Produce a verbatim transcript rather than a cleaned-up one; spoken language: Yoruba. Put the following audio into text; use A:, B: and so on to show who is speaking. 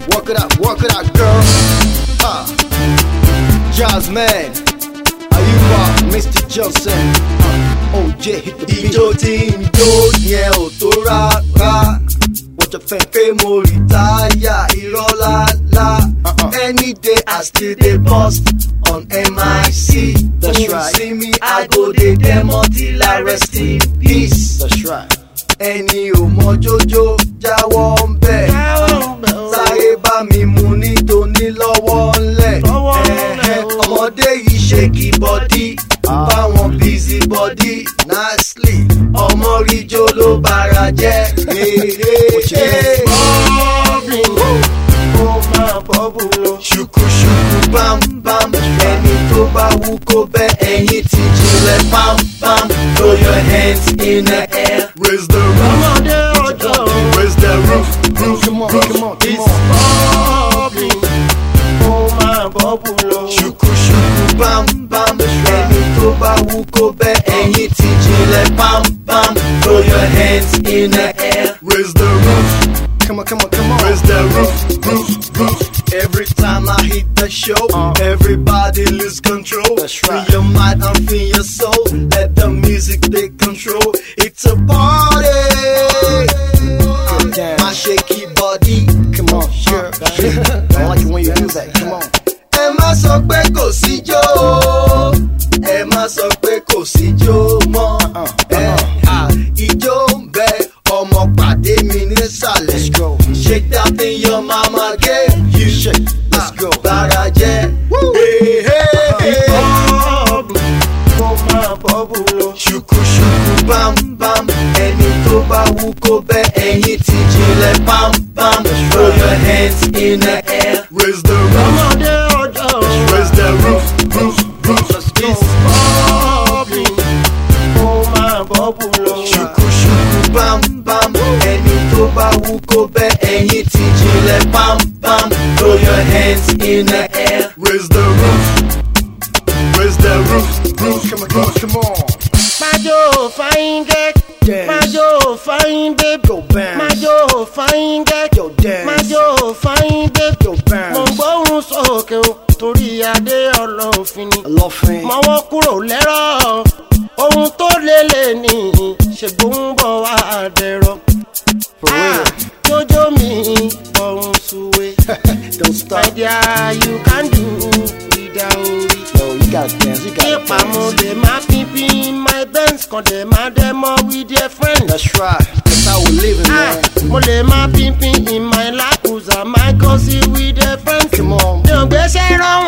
A: Work it out, work it out, girl. Ah, Jasmine, Ayuba, Mister Johnson. Uh, oh yeah, hit the beat. Ijó tí ń jó yẹn ò tó rárá. Wọ́n jọ fẹ́ pé mo retire irọ́ lálá. Any day I still dey bust on M I C. That's When right. You see me, I go dey demo till I rest in peace. That's right. Ẹni ò mọ jójó jáwọ́ ń bẹ̀. Sáyé bá mi mú ní tóní lọ́wọ́ ńlẹ̀. Ọmọdé yìí ṣèkì bọ́dí, báwọn busy body nicely. Ọmọ ríjó ló bára jẹ́. Ṣùkú ṣùkú bam bam. Ẹni tó bá wú kó bẹ́ ẹ̀yìn tí jinlẹ̀ pam pam. Throw your hands in the air. Raise the roof. Raise the roof. Roof, come on, come on, come on. Oh my bubble. Ṣùkú ṣùkú bam bam. Ẹni tó bá wú kó bẹ́ ẹ̀yìn tí jinlẹ̀ pam pam. Throw your hands in the air. Raise the roof. Come on, come on, come on. Raise the roof, roof, roof. Every time I hit the show, uh, everybody lose control. That's right. Free your mind and free your soul. Let the music take control. It's a party. Uh, my shaky body. Come on, sure. I like it when you do that. Come on. Ẹ má sọ pé kò sí jó. Ẹ má sọ pé kò sí jó mọ́. Ijó ń bẹ. Ọmọ pàdé mi nísàlẹ̀. Let's go. Shake that thing your mama gave you. Shake. Let's go. Bára jẹ́. Hey, hey, hey. Mo máa bọ́bù lọ. Ṣùkú ṣùkú bam bam. Ẹni tó bá wú kó bẹ́ ẹ̀yìn tí jinlẹ̀ pam pam. Throw your hands in the air. Raise the roof. Ọmọdé ọjọ́. Raise the roof, roof, roof. Let's go. Mo máa bọ́bù lọ. Ṣùkú ṣùkú bam bam. Ẹni tó bá wú kó bẹ́ ẹ̀yìn tí jinlẹ̀ pam pam. Throw your hands in the air. Raise the roof. Raise the roof. Roof. Come on, come on, come on.
B: Majo fine girl.
A: Dance.
B: Majo fine babe.
A: Go bounce.
B: Majo fine girl.
A: Yo, dance.
B: Majo fine babe.
A: Yo, bounce.
B: Mo gbóhùn sókè o, torí adé ọlọ́fin ni.
A: Ọlọ́fin.
B: Mọ̀wọ́ kúrò lẹ́rọ̀. Ohun tó lélẹ̀ ní ṣègbón bọ̀ wá dẹ̀rọ̀.
A: For real.
B: Jojo mi ọ̀hún suwe.
A: Don't stop.
B: My dear, you can do without it.
A: Yo, you gotta dance. You gotta
B: Ipa mo
A: dance.
B: dey ma pimpin my Benz kan dey ma demo with their friends.
A: That's right. That's how we're living,
B: Ah,
A: man.
B: mo lè ma pimpin in my Lakuza, my Kosi with their friends.
A: Come on.
B: Mi ò gbéṣẹ́ rán